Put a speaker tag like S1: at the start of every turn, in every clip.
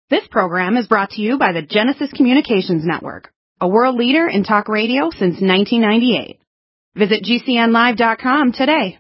S1: This program is brought to you by the Genesis Communications Network, a world leader in talk radio since 1998. Visit GCNlive.com today.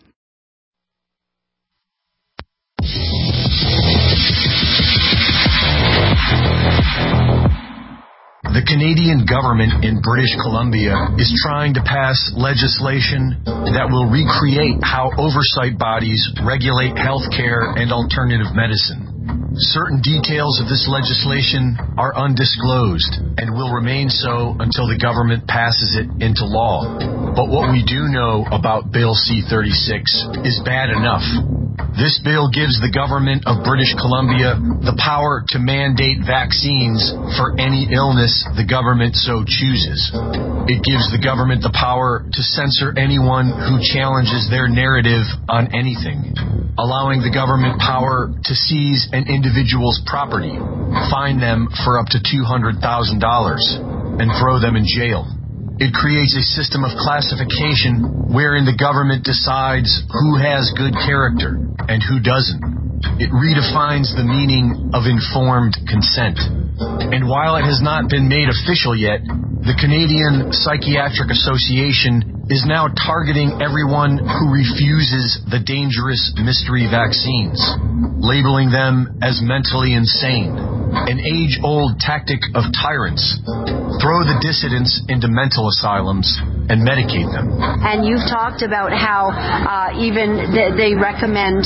S2: The Canadian government in British Columbia is trying to pass legislation that will recreate how oversight bodies regulate healthcare and alternative medicine. Certain details of this legislation are undisclosed and will remain so until the government passes it into law. But what we do know about Bill C-36 is bad enough. This bill gives the government of British Columbia the power to mandate vaccines for any illness the government so chooses. It gives the government the power to censor anyone who challenges their narrative on anything, allowing the government power to seize an individual's property, fine them for up to $200,000, and throw them in jail. It creates a system of classification wherein the government decides who has good character and who doesn't. It redefines the meaning of informed consent. And while it has not been made official yet, the Canadian Psychiatric Association is now targeting everyone who refuses the dangerous mystery vaccines, labeling them as mentally insane, an age-old tactic of tyrants. Throw the dissidents into mental asylums and medicate them.
S3: And you've talked about how even they recommend,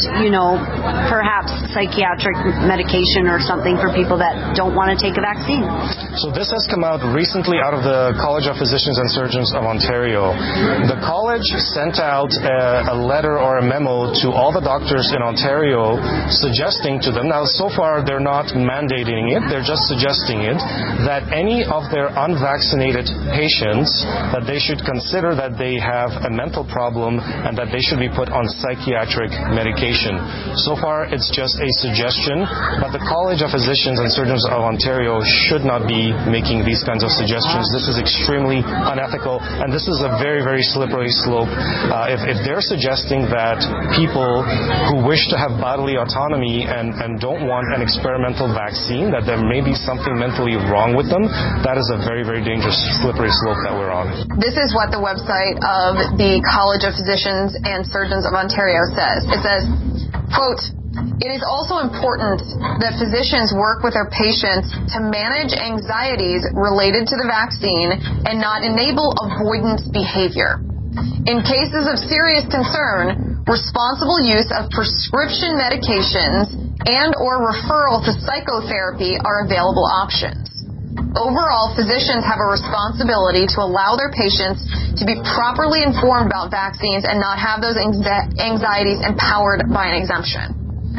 S3: perhaps psychiatric medication or something for people that don't want to take a vaccine.
S4: So this has come out recently out of the College of Physicians and Surgeons of Ontario. The college sent out a letter or a memo to all the doctors in Ontario suggesting to them, now so far they're not mandating it, they're just suggesting it, that any of their unvaccinated patients, that they should consider that they have a mental problem and that they should be put on psychiatric medication. So far it's just a suggestion, but the College of Physicians and Surgeons of Ontario should not be making these kinds of suggestions. This is extremely unethical, and this is a very, very slippery slope. If they're suggesting that people who wish to have bodily autonomy and don't want an experimental vaccine, that there may be something mentally wrong with them, that is a very, very dangerous, slippery slope that we're on.
S5: This is what the website of the College of Physicians and Surgeons of Ontario says. It says, quote, "It is also important that physicians work with their patients to manage anxieties related to the vaccine and not enable avoidance behavior. In cases of serious concern, responsible use of prescription medications and or referral to psychotherapy are available options. Overall, physicians have a responsibility to allow their patients to be properly informed about vaccines and not have those anxieties empowered by an exemption."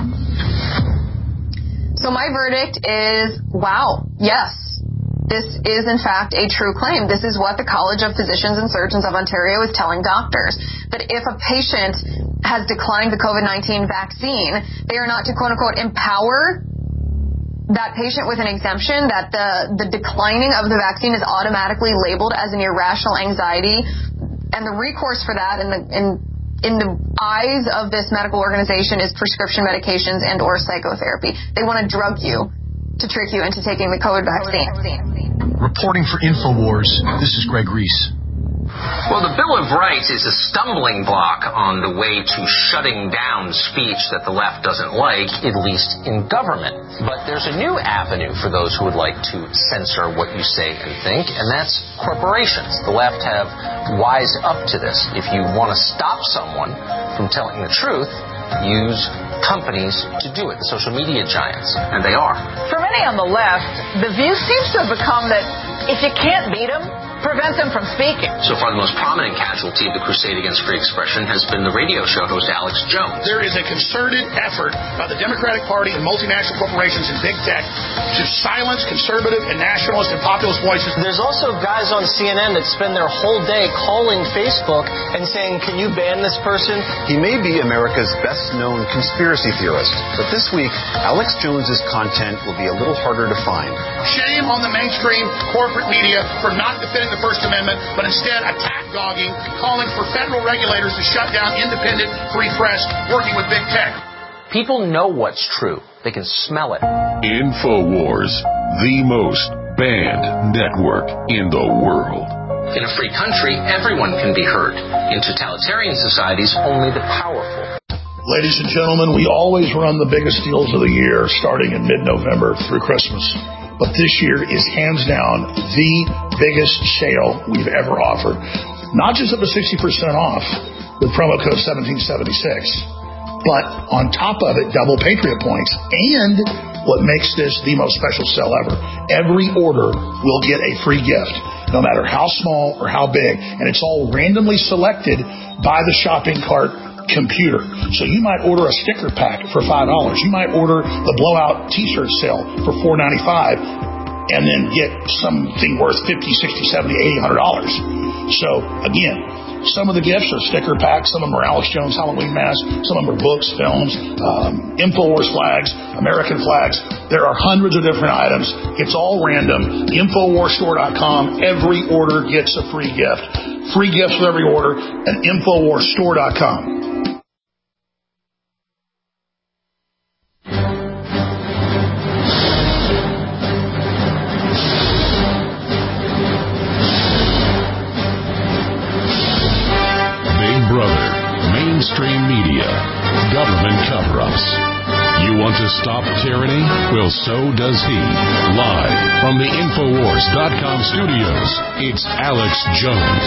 S5: So my verdict is, wow, yes, this is in fact a true claim. This is what the College of Physicians and Surgeons of Ontario is telling doctors, that if a patient has declined the COVID-19 vaccine, they are not to quote-unquote empower that patient with an exemption, that the declining of the vaccine is automatically labeled as an irrational anxiety, and the recourse for that in the eyes of this medical organization is prescription medications and or psychotherapy. They want to drug you to trick you into taking the COVID vaccine.
S2: Reporting for InfoWars, this is Greg Reese.
S6: Well, the Bill of Rights is a stumbling block on the way to shutting down speech that the left doesn't like, at least in government. But there's a new avenue for those who would like to censor what you say and think, and that's corporations. The left have wised up to this. If you want to stop someone from telling the truth, use companies to do it, the social media giants, and they are.
S7: For many on the left, the view seems to have become that if you can't beat them, prevent them from speaking.
S6: So far, the most prominent casualty of the crusade against free expression has been the radio show host Alex Jones.
S8: There is a concerted effort by the Democratic Party and multinational corporations and big tech to silence conservative and nationalist and populist voices.
S9: There's also guys on CNN that spend their whole day calling Facebook and saying, can you ban this person?
S10: He may be America's best-known conspiracy theorist, but this week, Alex Jones's content will be a little harder to find.
S8: Shame on the mainstream corporate media for not defending the First Amendment, but instead attack-dogging, calling for federal regulators to shut down independent, free press, working with big tech.
S6: People know what's true. They can smell it.
S11: InfoWars, the most banned network in the world.
S6: In a free country, everyone can be heard. In totalitarian societies, only the powerful.
S8: Ladies and gentlemen, we always run the biggest deals of the year starting in mid-November through Christmas. But this year is hands down the biggest sale we've ever offered. Not just up to 60% off with promo code 1776, but on top of it, double Patriot points. And what makes this the most special sale ever, every order will get a free gift, no matter how small or how big. And it's all randomly selected by the shopping cart computer. So you might order a sticker pack for $5. You might order the blowout t-shirt sale for $4.95 and then get something worth $50, $60, $70, $80, $100. So again, some of the gifts are sticker packs, some of them are Alex Jones Halloween masks, some of them are books, films, InfoWars flags, American flags. There are hundreds of different items. It's all random. InfoWarsStore.com. Every order gets a free gift. Free gifts with every order at InfoWarsStore.com.
S11: Mainstream media, government cover-ups. You want to stop tyranny? Well, so does he. Live from the Infowars.com studios, it's Alex Jones.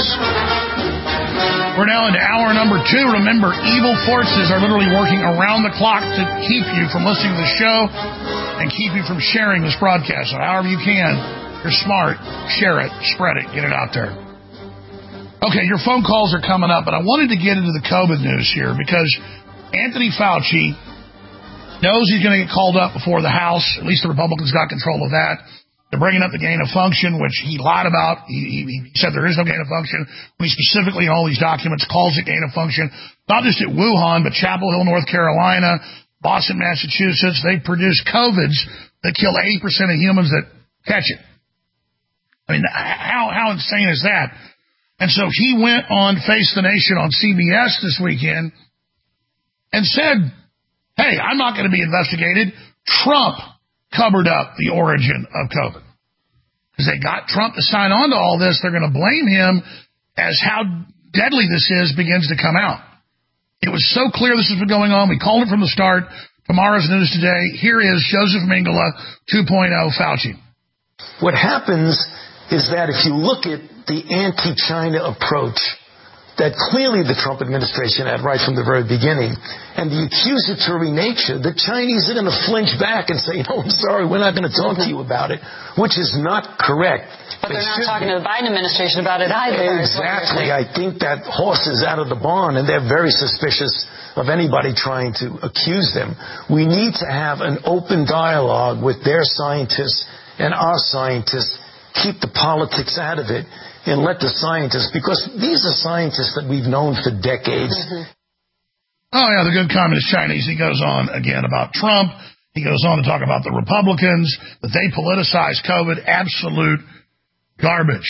S8: We're now into hour number 2. Remember, evil forces are literally working around the clock to keep you from listening to the show and keep you from sharing this broadcast. So however you can, you're smart, share it, spread it, get it out there. Okay, your phone calls are coming up, but I wanted to get into the COVID news here because Anthony Fauci knows he's going to get called up before the House. At least the Republicans got control of that. They're bringing up the gain of function, which he lied about. He said there is no gain of function. When he specifically in all these documents calls it gain of function, not just at Wuhan, but Chapel Hill, North Carolina, Boston, Massachusetts. They produce COVIDs that kill 80% of humans that catch it. I mean, how insane is that? And so he went on Face the Nation on CBS this weekend and said, hey, I'm not going to be investigated. Trump covered up the origin of COVID. Because they got Trump to sign on to all this, they're going to blame him as how deadly this is begins to come out. It was so clear this has been going on. We called it from the start. Tomorrow's news today. Here is Joseph Mengele 2.0 Fauci.
S12: What happens is that if you look at the anti-China approach that clearly the Trump administration had right from the very beginning, and the accusatory nature, the Chinese are going to flinch back and say, no, I'm sorry, we're not going to talk to you about it, which is not correct.
S13: But they're not talking to the Biden administration about it either.
S12: Exactly. I think that horse is out of the barn, and they're very suspicious of anybody trying to accuse them. We need to have an open dialogue with their scientists and our scientists. Keep the politics out of it and let the scientists, because these are scientists that we've known for decades.
S8: Oh, yeah, the good communist Chinese. He goes on again about Trump. He goes on to talk about the Republicans, that they politicize COVID. Absolute garbage.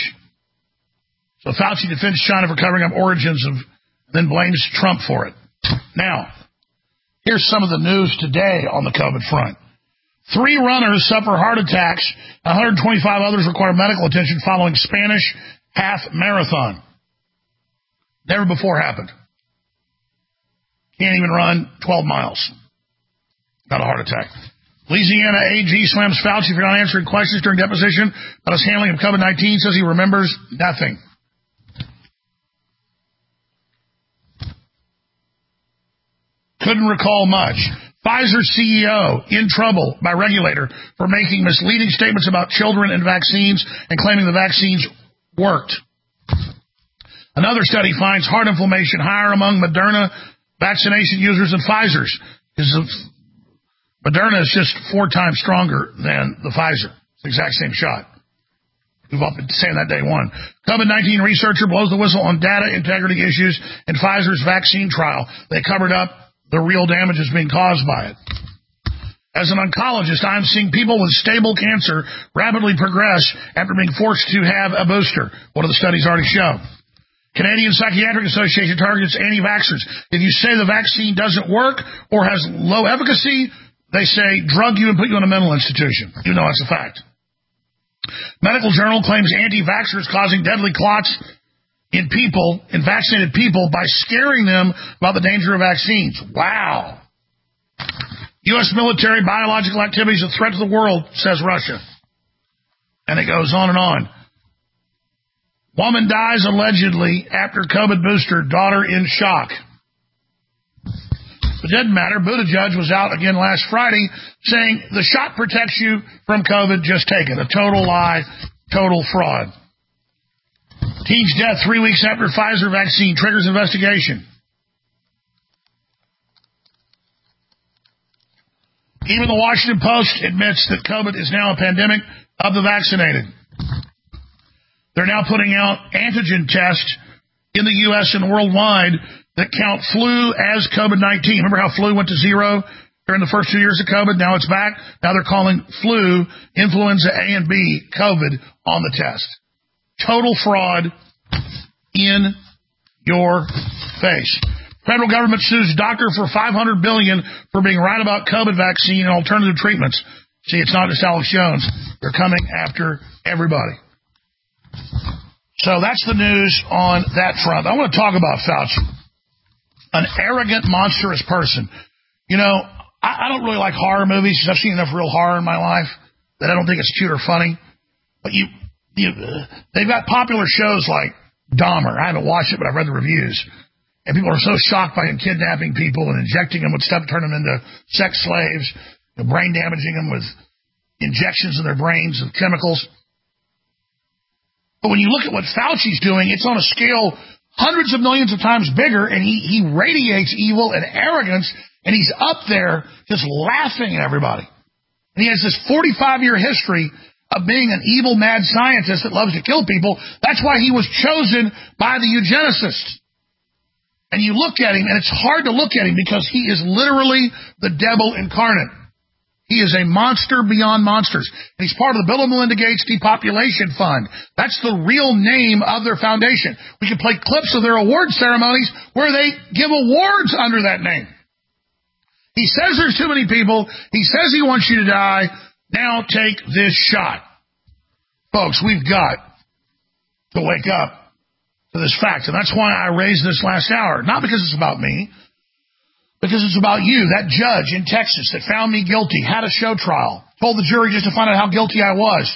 S8: So Fauci defends China for covering up origins of, then blames Trump for it. Now, here's some of the news today on the COVID front. 3 runners suffer heart attacks. 125 others require medical attention following Spanish half marathon. Never before happened. Can't even run 12 miles. Got a heart attack. Louisiana AG slams Fauci for not answering questions during deposition about his handling of COVID-19. Says he remembers nothing. Couldn't recall much. Pfizer CEO in trouble by regulator for making misleading statements about children and vaccines and claiming the vaccines worked. Another study finds heart inflammation higher among Moderna vaccination users than Pfizer's. Because Moderna is just 4 times stronger than the Pfizer. It's the exact same shot. We've all been saying that day one. COVID-19 researcher blows the whistle on data integrity issues in Pfizer's vaccine trial. They covered up the real damages being caused by it. As an oncologist, I'm seeing people with stable cancer rapidly progress after being forced to have a booster. What do the studies already show? Canadian Psychiatric Association targets anti-vaxxers. If you say the vaccine doesn't work or has low efficacy, they say, drug you and put you in a mental institution. You know that's a fact. Medical Journal claims anti-vaxxers causing deadly clots in vaccinated people by scaring them about the danger of vaccines. Wow. U.S. military biological activity is a threat to the world, says Russia. And it goes on and on. Woman dies allegedly after COVID booster, daughter in shock. It doesn't matter. Buttigieg was out again last Friday saying the shot protects you from COVID, just take it. A total lie, total fraud. Teen's death 3 weeks after Pfizer vaccine triggers investigation. Even the Washington Post admits that COVID is now a pandemic of the vaccinated. They're now putting out antigen tests in the U.S. and worldwide that count flu as COVID-19. Remember how flu went to zero during the first 2 years of COVID? Now it's back. Now they're calling flu, influenza A and B, COVID on the test. Total fraud in your face. Federal government sues doctor for $500 billion for being right about COVID vaccine and alternative treatments. See, it's not just Alex Jones. They're coming after everybody. So that's the news on that front. I want to talk about Fauci. An arrogant, monstrous person. You know, I don't really like horror movies because I've seen enough real horror in my life that I don't think it's cute or funny. But they've got popular shows like Dahmer. I haven't watched it, but I've read the reviews. And people are so shocked by him kidnapping people and injecting them with stuff to turn them into sex slaves, brain damaging them with injections in their brains of chemicals. But when you look at what Fauci's doing, it's on a scale hundreds of millions of times bigger, and he radiates evil and arrogance, and he's up there just laughing at everybody. And he has this 45-year history of being an evil, mad scientist that loves to kill people. That's why he was chosen by the eugenicists. And you look at him, and it's hard to look at him because he is literally the devil incarnate. He is a monster beyond monsters. And he's part of the Bill and Melinda Gates Depopulation Fund. That's the real name of their foundation. We can play clips of their award ceremonies where they give awards under that name. He says there's too many people. He says he wants you to die. Now take this shot. Folks, we've got to wake up to this fact. And that's why I raised this last hour. Not because it's about me. Because it's about you, that judge in Texas that found me guilty, had a show trial, told the jury just to find out how guilty I was,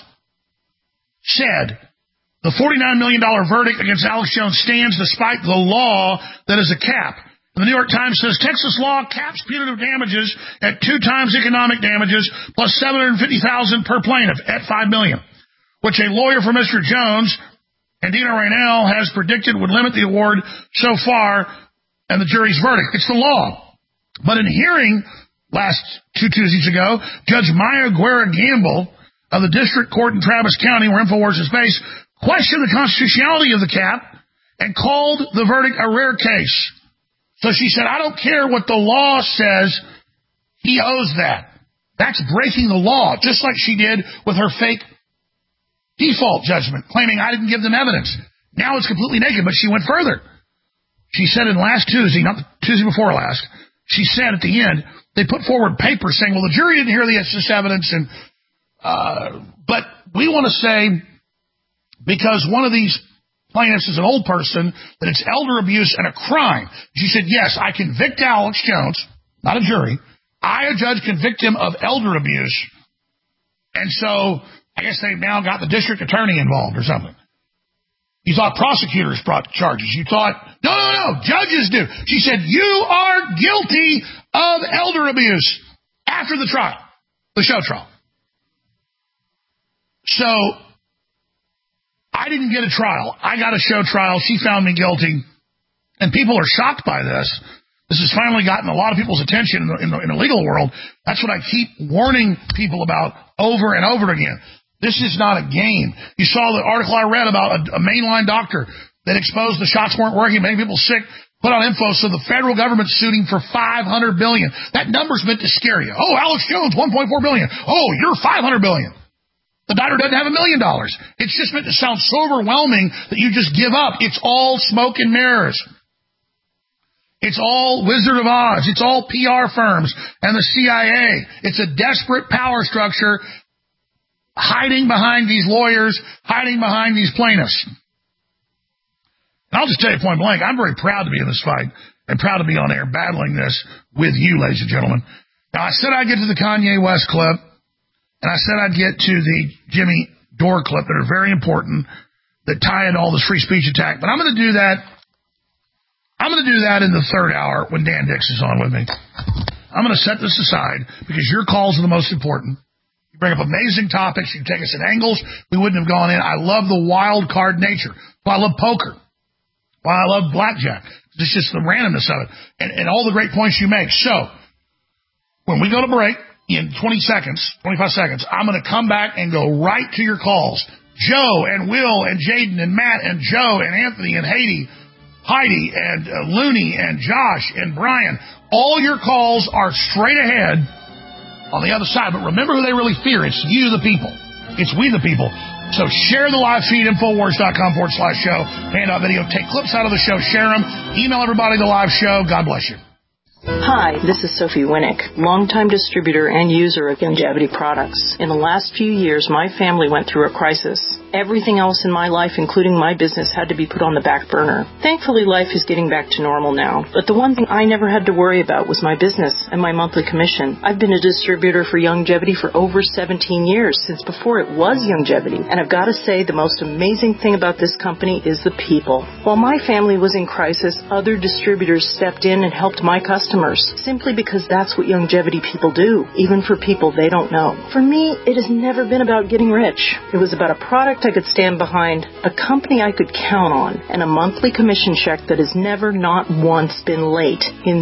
S8: said the $49 million verdict against Alex Jones stands despite the law that is a cap. And the New York Times says Texas law caps punitive damages at 2 times economic damages plus $750,000 per plaintiff at $5 million, which a lawyer for Mr. Jones, Andina Rainel, has predicted would limit the award so far and the jury's verdict. It's the law. But in hearing last 2 Tuesdays ago, Judge Maya Guerra Gamble of the District Court in Travis County, where InfoWars is based, questioned the constitutionality of the cap and called the verdict a rare case. So she said, I don't care what the law says, he owes that. That's breaking the law, just like she did with her fake default judgment, claiming I didn't give them evidence. Now it's completely naked, but she went further. She said in last Tuesday, not the Tuesday before last, she said at the end, they put forward papers saying, well, the jury didn't hear this evidence, and but we want to say, because one of these plaintiffs is an old person, that it's elder abuse and a crime. She said, yes, I convict Alex Jones, not a jury. I, a judge, convict him of elder abuse. And so I guess they've now got the district attorney involved or something. You thought prosecutors brought charges. You thought, no, judges do. She said, you are guilty of elder abuse after the trial, the show trial. So I didn't get a trial. I got a show trial. She found me guilty. And people are shocked by this. This has finally gotten a lot of people's attention in the legal world. That's what I keep warning people about over and over again. This is not a game. You saw the article I read about a mainline doctor that exposed the shots weren't working, made people sick, put on info, so the federal government's suing for $500 billion. That number's meant to scare you. Oh, Alex Jones, $1.4 billion. Oh, you're $500 billion. The doctor doesn't have $1 million. It's just meant to sound so overwhelming that you just give up. It's all smoke and mirrors. It's all Wizard of Oz. It's all PR firms and the CIA. It's a desperate power structure hiding behind these lawyers, hiding behind these plaintiffs. And I'll just tell you point blank, I'm very proud to be in this fight and proud to be on air battling this with you, ladies and gentlemen. Now, I said I'd get to the Kanye West clip, and I said I'd get to the Jimmy Dore clip that are very important that tie into all this free speech attack. But I'm going to do that. I'm going to do that in the third hour when Dan Dix is on with me. I'm going to set this aside because your calls are the most important. You bring up amazing topics. You take us at angles we wouldn't have gone in. I love the wild card nature. Why I love poker. Why I love blackjack. It's just the randomness of it and all the great points you make. So when we go to break in 25 seconds, I'm going to come back and go right to your calls. Joe and Will and Jaden and Matt and Joe and Anthony and Heidi and Looney and Josh and Brian. All your calls are straight ahead on the other side. But remember who they really fear. It's you, the people. It's we, the people. So share the live feed, Infowars.com/show. Hand out video. Take clips out of the show. Share them. Email everybody the live show. God bless you.
S14: Hi, this is Sophie Winnick, longtime distributor and user of Youngevity products. In the last few years, my family went through a crisis. Everything else in my life, including my business, had to be put on the back burner. Thankfully, life is getting back to normal now. But the one thing I never had to worry about was my business and my monthly commission. I've been a distributor for Youngevity for over 17 years, since before it was Youngevity. And I've got to say, the most amazing thing about this company is the people. While my family was in crisis, other distributors stepped in and helped my customers, simply because that's what Youngevity people do, even for people they don't know. For me, it has never been about getting rich. It was about a product I could stand behind, a company I could count on, and a monthly commission check that has never not once been late in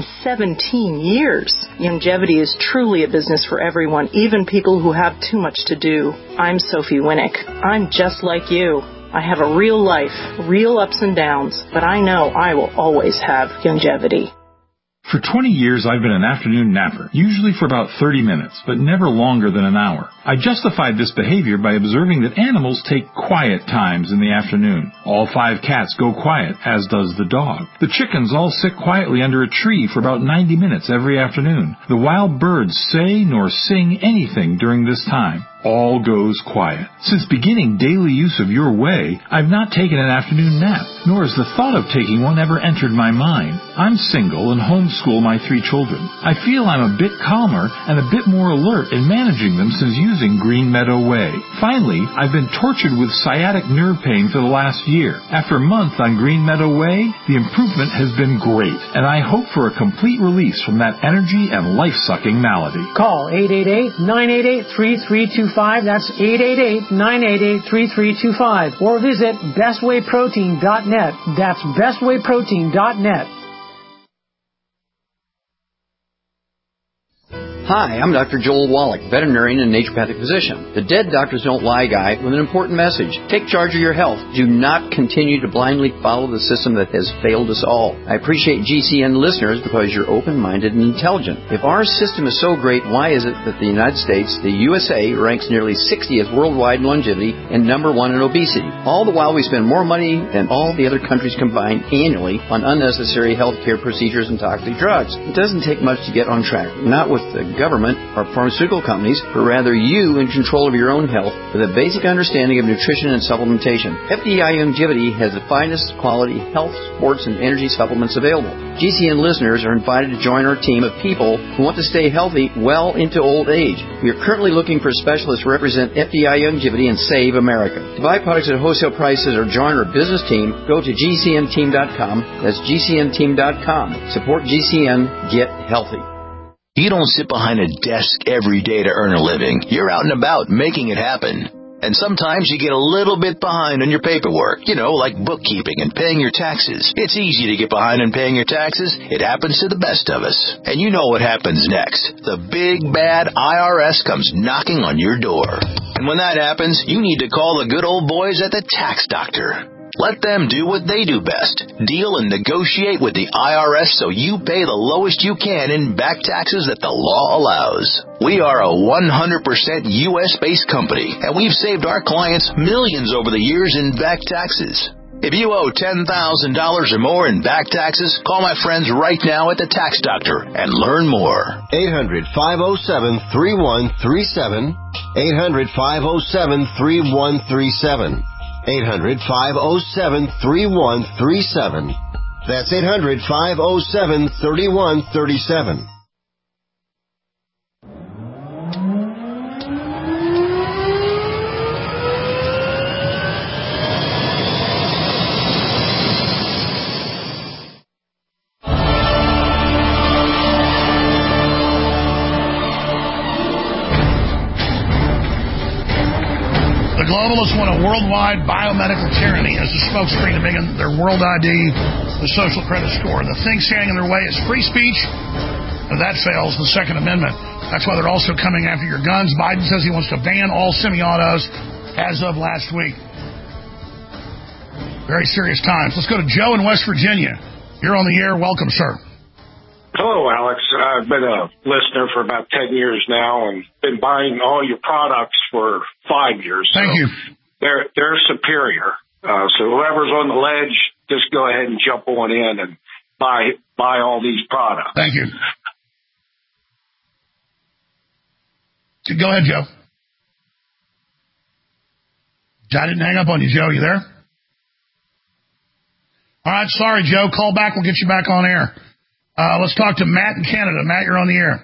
S14: 17 years. Youngevity is truly a business for everyone, even people who have too much to do. I'm Sophie Winnick. I'm just like you. I have a real life, real ups and downs, but I know I will always have Youngevity.
S15: For 20 years, I've been an afternoon napper, usually for about 30 minutes, but never longer than an hour. I justified this behavior by observing that animals take quiet times in the afternoon. All 5 cats go quiet, as does the dog. The chickens all sit quietly under a tree for about 90 minutes every afternoon. The wild birds say nor sing anything during this time. All goes quiet. Since beginning daily use of Your Way, I've not taken an afternoon nap, nor has the thought of taking one ever entered my mind. I'm single and homeschool my 3 children. I feel I'm a bit calmer and a bit more alert in managing them since using Green Meadow Way. Finally, I've been tortured with sciatic nerve pain for the last year. After a month on Green Meadow Way, the improvement has been great, and I hope for a complete release from that energy and life-sucking malady.
S16: Call 888-988-3325. That's 888-988-3325. Or visit bestwayprotein.net. That's bestwayprotein.net.
S17: Hi, I'm Dr. Joel Wallach, veterinarian and naturopathic physician. The Dead Doctors Don't Lie guy with an important message. Take charge of your health. Do not continue to blindly follow the system that has failed us all. I appreciate GCN listeners because you're open-minded and intelligent. If our system is so great, why is it that the United States, the USA, ranks nearly 60th worldwide in longevity and number 1 in obesity? All the while we spend more money than all the other countries combined annually on unnecessary healthcare procedures and toxic drugs. It doesn't take much to get on track. Not with the government or pharmaceutical companies, but rather you in control of your own health with a basic understanding of nutrition and supplementation. FDI Youngevity has the finest quality health, sports, and energy supplements available. GCN listeners are invited to join our team of people who want to stay healthy well into old age. We are currently looking for specialists to represent FDI Youngevity and Save America. To buy products at wholesale prices or join our business team, go to GCNteam.com. That's GCNteam.com. Support GCN. Get healthy.
S2: You don't sit behind a desk every day to earn a living. You're out and about making it happen. And sometimes you get a little bit behind on your paperwork, like bookkeeping and paying your taxes. It's easy to get behind on paying your taxes. It happens to the best of us. And you know what happens next. The big, bad IRS comes knocking on your door. And when that happens, you need to call the good old boys at the Tax Doctor. Let them do what they do best. Deal and negotiate with the IRS so you pay the lowest you can in back taxes that the law allows. We are a 100% U.S.-based company, and we've saved our clients millions over the years in back taxes.
S18: If you owe $10,000 or more in back taxes, call my friends right now at the Tax Doctor and learn more.
S19: 800-507-3137. 800-507-3137. 800-507-3137. That's 800-507-3137.
S8: The globalists want a worldwide biomedical tyranny as a smokescreen to make their world ID the social credit score. The thing standing in their way is free speech. If that fails, the Second Amendment. That's why they're also coming after your guns. Biden says he wants to ban all semi-autos as of last week. Very serious times. Let's go to Joe in West Virginia. You're on the air. Welcome, sir.
S20: Hello, Alex. I've been a listener for about 10 years now and been buying all your products for 5 years.
S8: Thank you.
S20: They're superior. So whoever's on the ledge, just go ahead and jump on in and buy all these products.
S8: Thank you. Go ahead, Joe. I didn't hang up on you, Joe. You there? All right. Sorry, Joe. Call back. We'll get you back on air. Let's talk to Matt in Canada. Matt, you're on the air.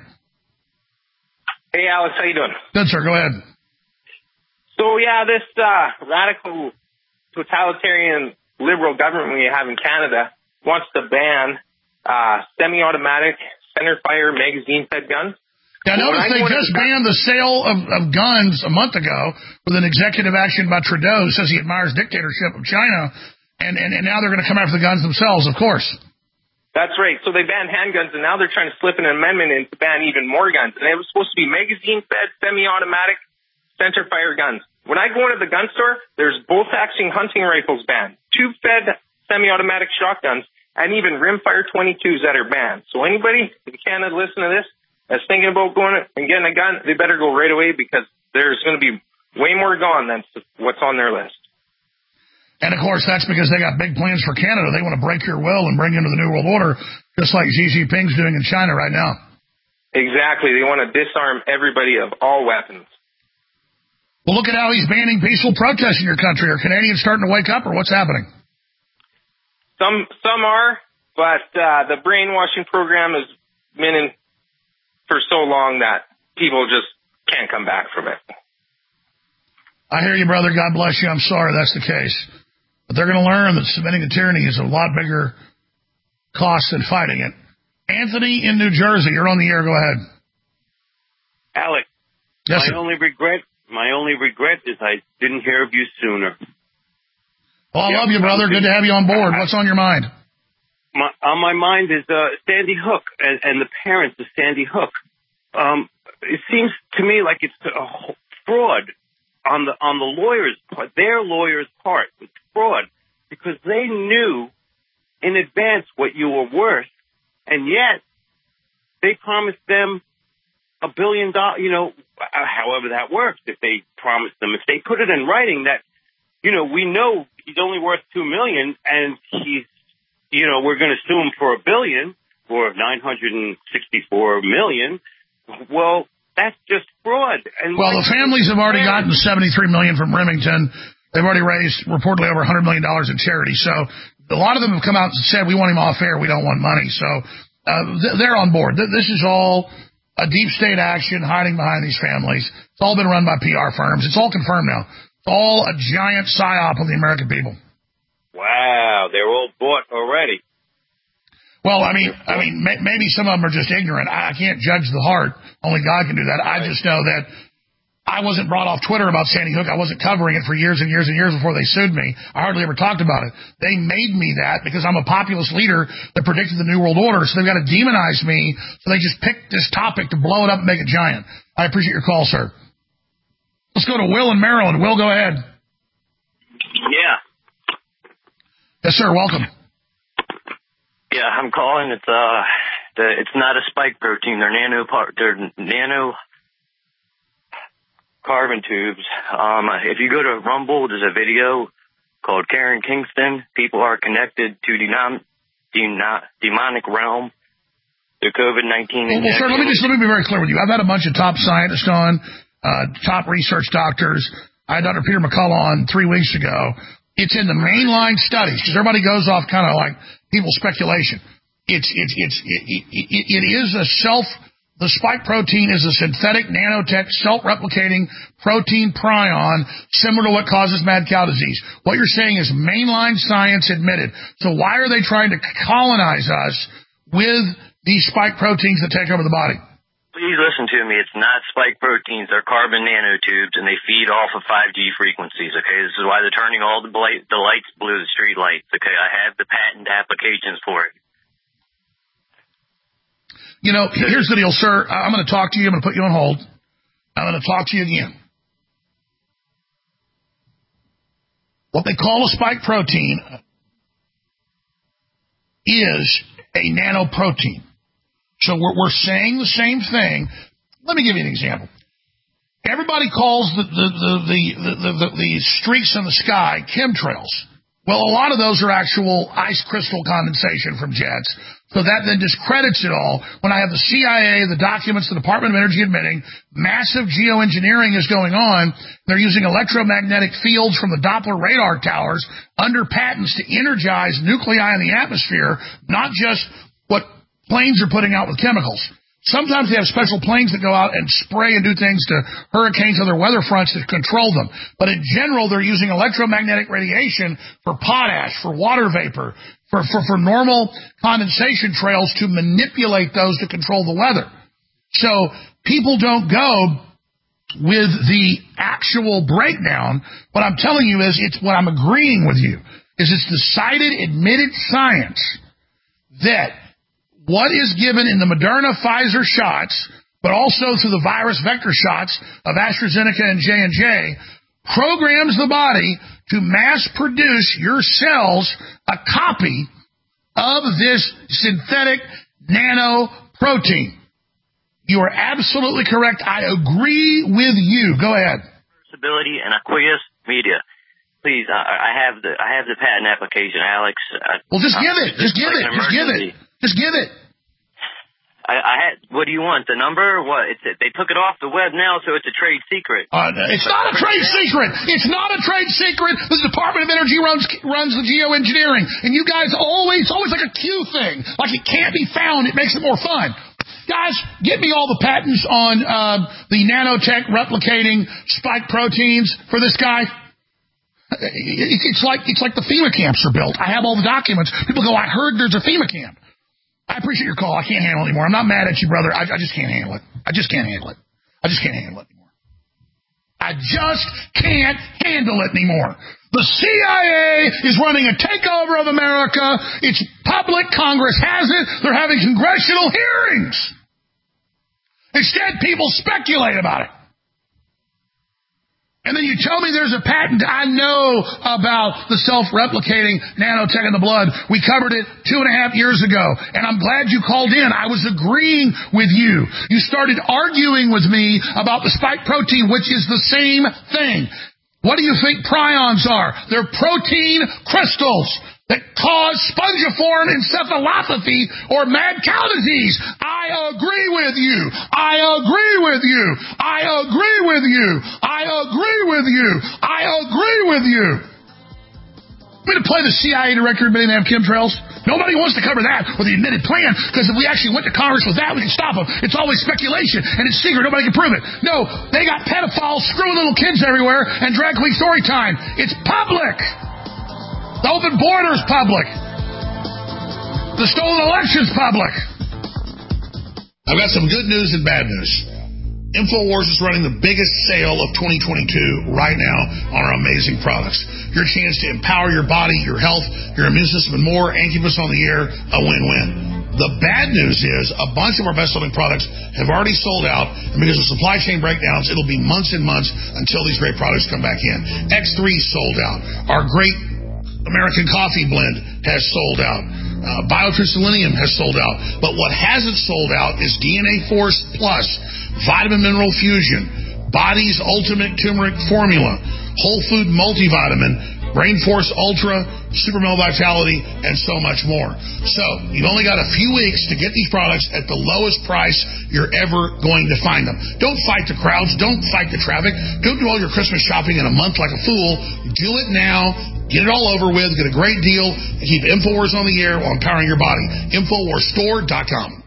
S21: Hey, Alex, how you doing?
S8: Good, sir. Go ahead.
S21: So, yeah, this radical totalitarian liberal government we have in Canada wants to ban semi-automatic centerfire magazine-fed guns.
S8: Yeah, notice they just banned the sale of guns a month ago with an executive action by Trudeau who says he admires dictatorship of China, and now they're going to come after the guns themselves, of course.
S21: That's right. So they banned handguns, and now they're trying to slip an amendment in to ban even more guns. And it was supposed to be magazine-fed, semi-automatic, centerfire guns. When I go into the gun store, there's bolt-action hunting rifles banned, tube-fed semi-automatic shotguns, and even rimfire 22s that are banned. So anybody in Canada listen to this that's thinking about going and getting a gun, they better go right away because there's going to be way more gone than what's on their list.
S8: And, of course, that's because they got big plans for Canada. They want to break your will and bring you into the New World Order, just like Xi Jinping's doing in China right now.
S21: Exactly. They want to disarm everybody of all weapons.
S8: Well, look at how he's banning peaceful protests in your country. Are Canadians starting to wake up, or what's happening?
S21: Some are, but the brainwashing program has been in for so long that people just can't come back from it.
S8: I hear you, brother. God bless you. I'm sorry that's the case. But they're going to learn that submitting to tyranny is a lot bigger cost than fighting it. Anthony in New Jersey, you're on the air. Go ahead.
S22: Alex,
S8: yes,
S22: my only regret is I didn't hear of you sooner.
S8: Well, I love you, brother. Good to have you on board. What's on your mind?
S22: On my mind is Sandy Hook and the parents of Sandy Hook. It seems to me like it's a fraud on the lawyers' part, their lawyers' part. It's fraud because they knew in advance what you were worth, and yet they promised them $1 billion, however that works. If they promised them, if they put it in writing that, we know he's only worth $2 million and he's, we're going to sue him for $1 billion or $964 million. Well, that's just fraud. And
S8: well, the families have already gotten $73 million from Remington. They've already raised reportedly over $100 million in charity. So a lot of them have come out and said, we want him off air. We don't want money. So they're on board. This is all a deep state action hiding behind these families. It's all been run by PR firms. It's all confirmed now. It's all a giant psyop on the American people.
S22: Wow, they're all bought already.
S8: Well, I mean, maybe some of them are just ignorant. I can't judge the heart. Only God can do that. I just know that I wasn't brought off Twitter about Sandy Hook. I wasn't covering it for years and years and years before they sued me. I hardly ever talked about it. They made me that because I'm a populist leader that predicted the New World Order, so they've got to demonize me, so they just picked this topic to blow it up and make it giant. I appreciate your call, sir. Let's go to Will in Maryland. Will, go ahead.
S23: Yeah.
S8: Yes, sir. Welcome.
S23: Yeah, I'm calling. It's not a spike protein. They're nano carbon tubes. If you go to Rumble, there's a video called Karen Kingston. People are connected to demonic realm. The COVID-19
S8: well, sir, let me be very clear with you. I've had a bunch of top scientists on, top research doctors. I had Dr. Peter McCullough on 3 weeks ago. It's in the mainline studies, because everybody goes off kind of like people's speculation. It is the spike protein is a synthetic nanotech self-replicating protein prion similar to what causes mad cow disease. What you're saying is mainline science admitted. So why are they trying to colonize us with these spike proteins that take over the body?
S23: Please listen to me. It's not spike proteins. They're carbon nanotubes, and they feed off of 5G frequencies, okay? This is why they're turning all the lights blue, the street lights, okay? I have the patent applications for it.
S8: You know, here's the deal, sir. I'm going to talk to you. I'm going to put you on hold. I'm going to talk to you again. What they call a spike protein is a nanoprotein. So we're saying the same thing. Let me give you an example. Everybody calls the streaks in the sky chemtrails. Well, a lot of those are actual ice crystal condensation from jets. So that then discredits it all when I have the CIA, the documents, the Department of Energy admitting massive geoengineering is going on. They're using electromagnetic fields from the Doppler radar towers under patents to energize nuclei in the atmosphere, not just what planes are putting out with chemicals. Sometimes they have special planes that go out and spray and do things to hurricanes and other weather fronts to control them. But in general, they're using electromagnetic radiation for potash, for water vapor, for normal condensation trails to manipulate those to control the weather. So people don't go with the actual breakdown. What I'm telling you is, it's what I'm agreeing with you, is it's the cited, admitted science that what is given in the Moderna Pfizer shots, but also through the virus vector shots of AstraZeneca and J&J, programs the body to mass produce your cells a copy of this synthetic nanoprotein. You are absolutely correct. I agree with you. Go ahead.
S23: Ability and Aquarius Media. Please, I have the patent application, Alex.
S8: Well, just give it. Just give it. Just give it. Just give it.
S23: What do you want? The number? What? They took it off the web now, so it's a trade secret.
S8: It's not a trade secret. It's not a trade secret. The Department of Energy runs the geoengineering, and you guys always like a Q thing, like it can't be found. It makes it more fun. Guys, get me all the patents on the nanotech replicating spike proteins for this guy. It's like the FEMA camps are built. I have all the documents. People go, I heard there's a FEMA camp. I appreciate your call. I can't handle it anymore. I'm not mad at you, brother. I just can't handle it. I just can't handle it. I just can't handle it anymore. I just can't handle it anymore. The CIA is running a takeover of America. It's public. Congress has it. They're having congressional hearings. Instead, people speculate about it. And then you tell me there's a patent. I know about the self-replicating nanotech in the blood. We covered it 2.5 years ago, and I'm glad you called in. I was agreeing with you. You started arguing with me about the spike protein, which is the same thing. What do you think prions are? They're protein crystals that cause spongiform encephalopathy or mad cow disease. I agree with you. I agree with you. I agree with you. I agree with you. I agree with you. I'm going to play the CIA director admitting they have chemtrails. Nobody wants to cover that with the admitted plan, because if we actually went to Congress with that, we could stop them. It's always speculation, and it's secret. Nobody can prove it. No, they got pedophiles screwing little kids everywhere, and drag queen story time. It's public. The open borders public. The stolen elections public. I've got some good news and bad news. InfoWars is running the biggest sale of 2022 right now on our amazing products. Your chance to empower your body, your health, your immune system, and more, and keep us on the air, a win-win. The bad news is a bunch of our best-selling products have already sold out, and because of supply chain breakdowns, it'll be months and months until these great products come back in. X3 sold out. Our great American coffee blend has sold out. Biotin Selenium has sold out. But what hasn't sold out is DNA Force Plus, Vitamin Mineral Fusion, Body's Ultimate Turmeric Formula, Whole Food Multivitamin, Brain Force Ultra, Super Male Vitality, and so much more. So, you've only got a few weeks to get these products at the lowest price you're ever going to find them. Don't fight the crowds. Don't fight the traffic. Don't do all your Christmas shopping in a month like a fool. Do it now. Get it all over with. Get a great deal. And keep InfoWars on the air while empowering your body. InfoWarsStore.com.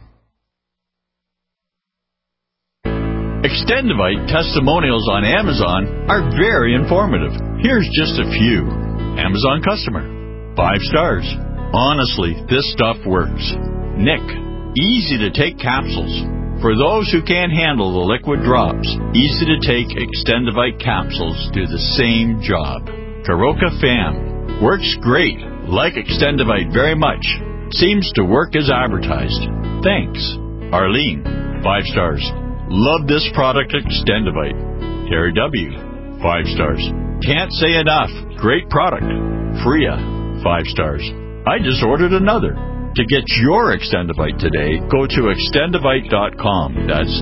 S1: Extendivite testimonials on Amazon are very informative. Here's just a few. Amazon customer. 5 stars. Honestly, this stuff works. Nick. Easy to take capsules. For those who can't handle the liquid drops, easy to take Extendivite capsules do the same job. Karoka Fam. Works great. Like Extendivite very much. Seems to work as advertised. Thanks. Arlene. 5 stars. Love this product, Extendivite. Terry W. 5 stars. Can't say enough. Great product. Freya. 5 stars. I just ordered another. To get your Extendivite today, go to Extendivite.com. That's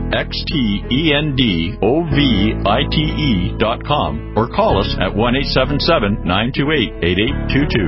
S1: XTENDOVITE.com. Or call us at 1-877-928-8822.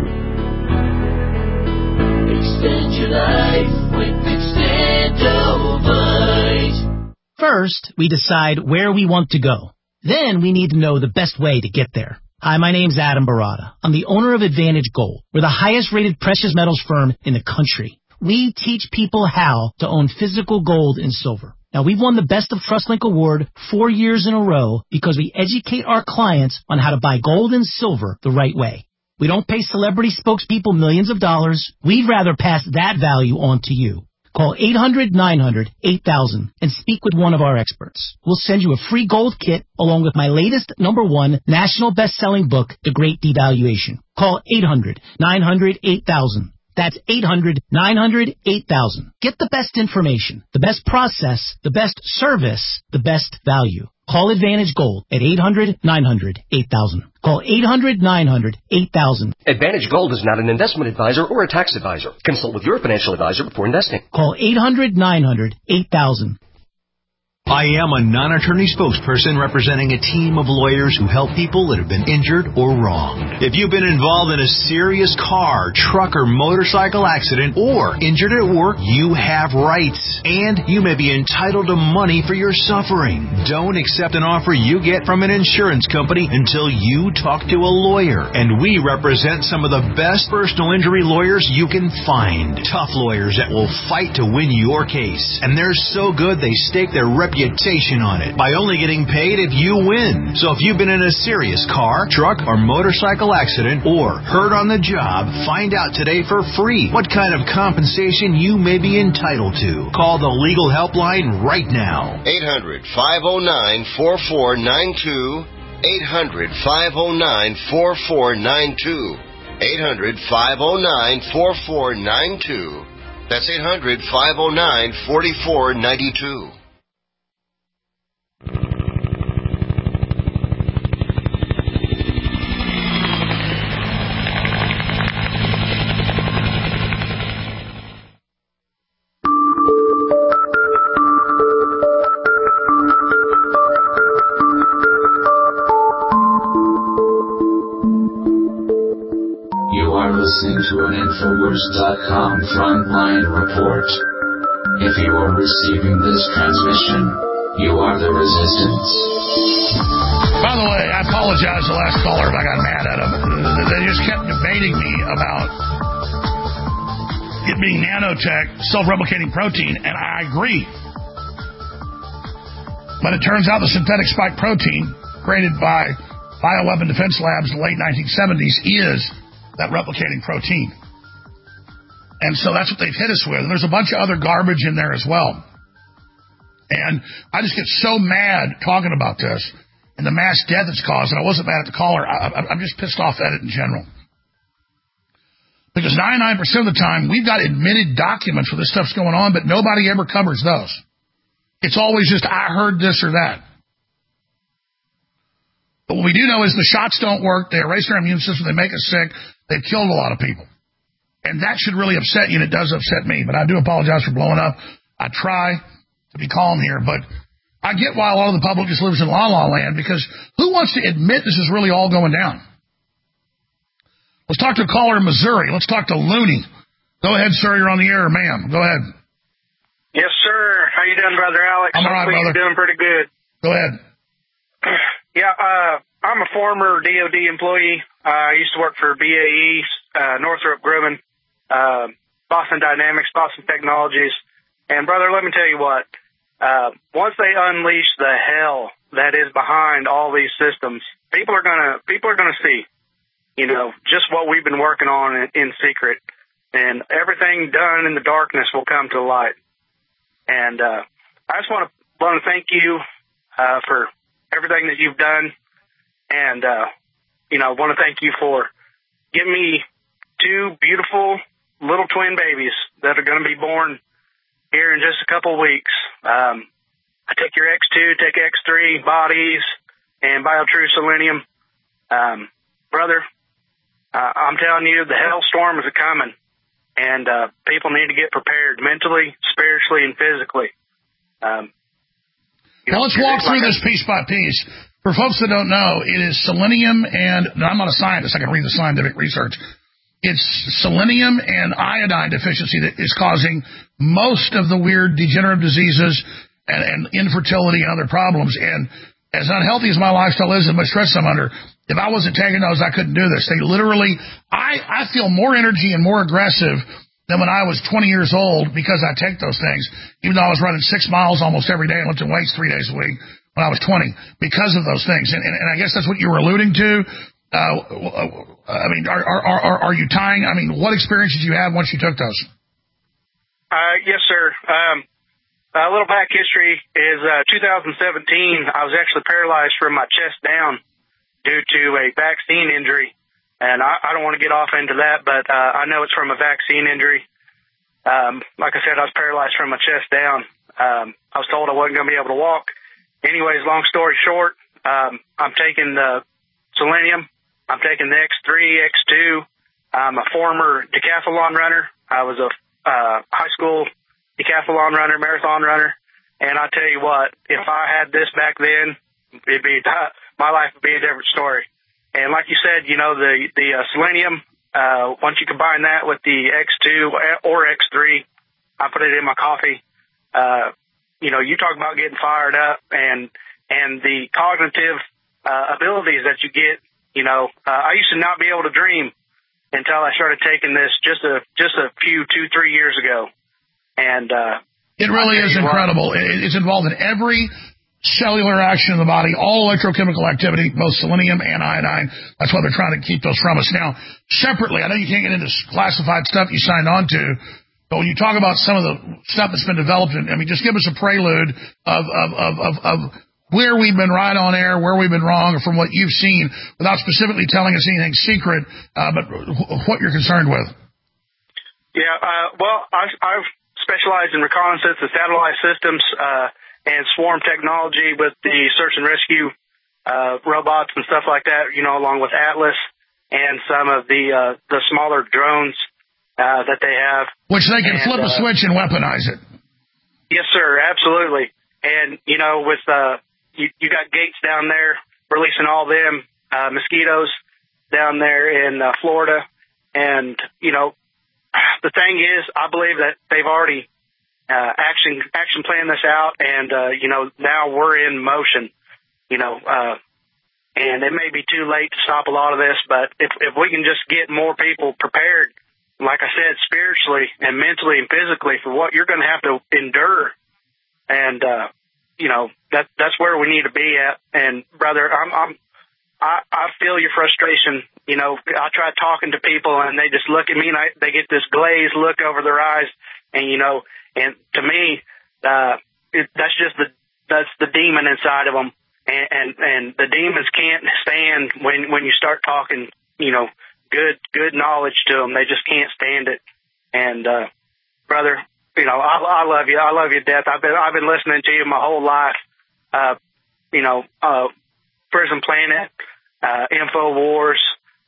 S3: Extend your life with Extendivite. First, we decide where we want to go. Then we need to know the best way to get there. Hi, my name's Adam Barada. I'm the owner of Advantage Gold. We're the highest-rated precious metals firm in the country. We teach people how to own physical gold and silver. Now, we've won the Best of TrustLink Award 4 years in a row because we educate our clients on how to buy gold and silver the right way. We don't pay celebrity spokespeople millions of dollars. We'd rather pass that value on to you. Call 800-900-8000 and speak with one of our experts. We'll send you a free gold kit along with my latest #1 national best-selling book, The Great Devaluation. Call 800-900-8000. That's 800-900-8000. Get the best information, the best process, the best service, the best value. Call Advantage Gold at 800-900-8000. Call 800-900-8000.
S4: Advantage Gold is not an investment advisor or a tax advisor. Consult with your financial advisor before investing.
S3: Call 800-900-8000.
S24: I am a non-attorney spokesperson representing a team of lawyers who help people that have been injured or wronged. If you've been involved in a serious car, truck, or motorcycle accident or injured at work, you have rights, and you may be entitled to money for your suffering. Don't accept an offer you get from an insurance company until you talk to a lawyer, and we represent some of the best personal injury lawyers you can find. Tough lawyers that will fight to win your case, and they're so good they stake their reputation on it by only getting paid if you win. So if you've been in a serious car, truck, or motorcycle accident or hurt on the job, find out today for free what kind of compensation you may be entitled to. Call the legal helpline right now.
S19: 800-509-4492. 800-509-4492. 800-509-4492. That's 800-509-4492.
S25: You are listening to an Infowars.com frontline report. If you are receiving this transmission, you are the resistance.
S8: By the way, I apologize to the last caller if I got mad at him. They just kept debating me about it being nanotech, self-replicating protein, and I agree. But it turns out the synthetic spike protein created by Bioweapon Defense Labs in the late 1970s is that replicating protein. And so that's what they've hit us with. And there's a bunch of other garbage in there as well. And I just get so mad talking about this and the mass death it's caused. And I wasn't mad at the caller. I'm just pissed off at it in general. Because 99% of the time, we've got admitted documents where this stuff's going on, but nobody ever covers those. It's always just, I heard this or that. But what we do know is the shots don't work. They erase our immune system. They make us sick. They've killed a lot of people. And that should really upset you, and it does upset me. But I do apologize for blowing up. I try to be calm here, but I get why a lot of the public just lives in la-la land, because who wants to admit this is really all going down? Let's talk to a caller in Missouri. Let's talk to Looney. Go ahead, sir. You're on the air, ma'am. Go ahead.
S5: Yes, sir. How you doing, Brother Alex?
S8: I'm all right, brother.
S5: You're doing pretty good.
S8: Go ahead.
S5: Yeah, I'm a former DOD employee. I used to work for BAE, Northrop Grumman, Boston Dynamics, Boston Technologies. And, brother, let me tell you what. Once they unleash the hell that is behind all these systems, people are gonna see, you know, just what we've been working on in secret, and everything done in the darkness will come to light. And I just want to thank you for everything that you've done, and you know, want to thank you for giving me 2 beautiful little twin babies that are going to be born here in just a couple of weeks. I take your X2, take X3 bodies, and BioTrue Selenium. Brother, I'm telling you, the hellstorm is coming, and people need to get prepared mentally, spiritually, and physically.
S8: Well, let's walk through this piece by piece. For folks that don't know, it is selenium and I'm not a scientist. I can read the scientific research. It's selenium and iodine deficiency that is causing most of the weird degenerative diseases and infertility and other problems. And as unhealthy as my lifestyle is and much stress I'm under, if I wasn't taking those, I couldn't do this. They literally, I feel more energy and more aggressive than when I was 20 years old because I take those things, even though I was running 6 miles almost every day and lifting weights 3 days a week when I was 20 because of those things. And I guess that's what you were alluding to. I mean, are you tying? I mean, what experience did you have once you took those?
S5: Yes, sir. A little back history is 2017. I was actually paralyzed from my chest down due to a vaccine injury. And I don't want to get off into that, but I know it's from a vaccine injury. Like I said, I was paralyzed from my chest down. I was told I wasn't going to be able to walk. Anyways, long story short, I'm taking the selenium. I'm taking the X3, X2. I'm a former decathlon runner. I was a high school decathlon runner, marathon runner. And I tell you what, if I had this back then, my life would be a different story. And like you said, you know, the selenium, once you combine that with the X2 or X3, I put it in my coffee. You know, you talk about getting fired up and the cognitive abilities that you get. You know, I used to not be able to dream until I started taking this just a few 2-3 years ago. And
S8: it really is incredible. It's involved in every cellular action in the body, all electrochemical activity, both selenium and iodine. That's why they're trying to keep those from us. Now, separately, I know you can't get into classified stuff you signed on to, but when you talk about some of the stuff that's been developed, I mean, just give us a prelude of where we've been right on air, where we've been wrong, or from what you've seen, without specifically telling us anything secret, but what you're concerned with.
S5: Yeah, well, I've specialized in reconnaissance and satellite systems, and swarm technology with the search and rescue robots and stuff like that, you know, along with Atlas and some of the smaller drones that they have.
S8: Which they can flip a switch and weaponize it.
S5: Yes, sir, absolutely. And, you know, with you got Gates down there releasing all them mosquitoes down there in Florida. And, you know, the thing is, I believe that they've already action plan this out, and you know, now we're in motion, you know, and it may be too late to stop a lot of this, but if we can just get more people prepared, like I said, spiritually and mentally and physically for what you're going to have to endure, and you know, that's where we need to be at. And brother, I feel your frustration. You know, I try talking to people and they just look at me and they get this glazed look over their eyes, and you know. And to me, that's the demon inside of them, and the demons can't stand when you start talking, you know, good knowledge to them. They just can't stand it. And brother, you know, I love you. I love you to death. I've been listening to you my whole life. You know, Prison Planet, InfoWars,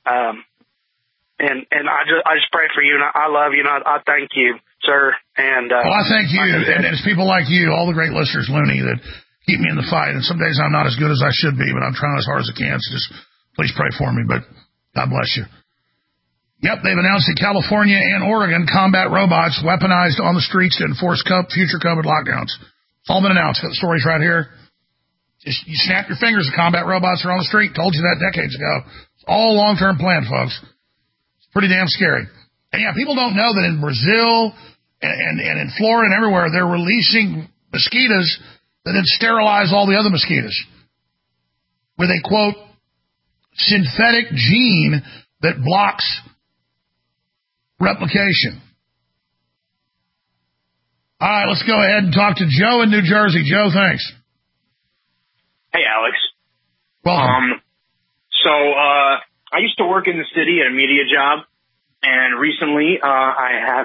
S5: and I just pray for you, and I love you, and I thank you, sir. And
S8: well, I thank you, and it's people like you, all the great listeners, Looney, that keep me in the fight. And some days I'm not as good as I should be, but I'm trying as hard as I can. So just please pray for me. But God bless you. Yep, they've announced in California and Oregon combat robots weaponized on the streets to enforce future COVID lockdowns. It's all been announced. Got the stories right here. Just you snap your fingers, the combat robots are on the street. Told you that decades ago. It's all long-term plan, folks. It's pretty damn scary. And yeah, people don't know that in Brazil and in Florida and everywhere, they're releasing mosquitoes that then sterilize all the other mosquitoes with a, quote, synthetic gene that blocks replication. All right, let's go ahead and talk to Joe in New Jersey. Joe, thanks.
S6: Hey, Alex.
S8: Welcome.
S6: I used to work in the city at a media job, and recently I have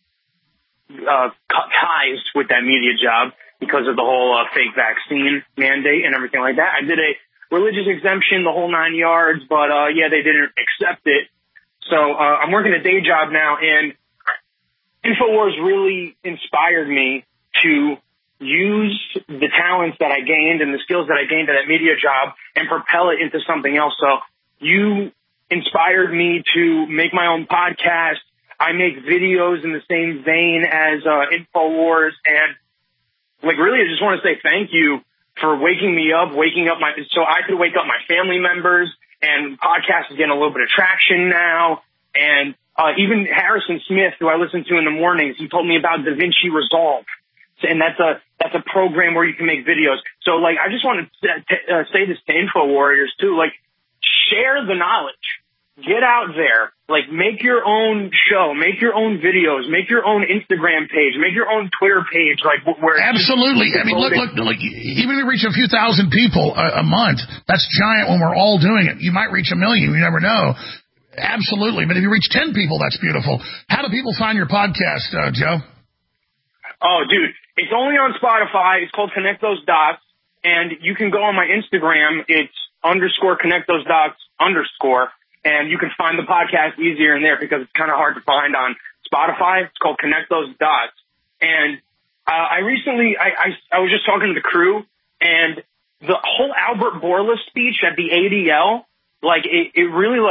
S6: cut ties with that media job because of the whole fake vaccine mandate and everything like that. I did a religious exemption, the whole 9 yards, but they didn't accept it. So I'm working a day job now, and InfoWars really inspired me to use the talents that I gained and the skills that I gained at that media job and propel it into something else. So you inspired me to make my own podcast. I make videos in the same vein as InfoWars, and really I just want to say thank you for waking up so I could wake up my family members. And podcast is getting a little bit of traction now. And even Harrison Smith, who I listen to in the mornings, he told me about DaVinci Resolve. And that's a program where you can make videos. So, I just want to say this to InfoWarriors, too. Share the knowledge. Get out there. Make your own show. Make your own videos. Make your own Instagram page. Make your own Twitter page.
S8: Absolutely. I mean, look, even if we reach a few thousand people a month, that's giant when we're all doing it. You might reach 1 million. You never know. Absolutely. But if you reach 10 people, that's beautiful. How do people find your podcast, Joe?
S6: Oh, dude. It's only on Spotify. It's called Connect Those Dots. And you can go on my Instagram. It's _Connect Those Dots _ and you can find the podcast easier in there because it's kind of hard to find on Spotify. It's called Connect Those Dots. And I recently was just talking to the crew, and the whole Albert Bourla speech at the ADL, it really